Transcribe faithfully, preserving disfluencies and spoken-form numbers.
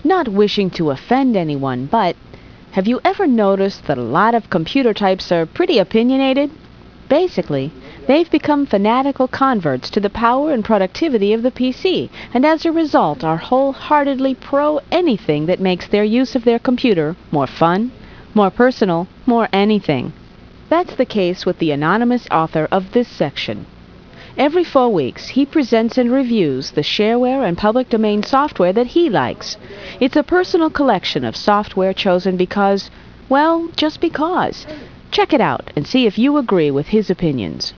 Not wishing to offend anyone, but have you ever noticed that a lot of computer types are pretty opinionated? Basically, they've become fanatical converts to the power and productivity of the P C, and as a result are wholeheartedly pro anything that makes their use of their computer more fun, more personal, more anything. That's the case with the anonymous author of this section. Every four weeks, he presents and reviews the shareware and public domain software that he likes. It's a personal collection of software chosen because, well, just because. Check it out and see if you agree with his opinions.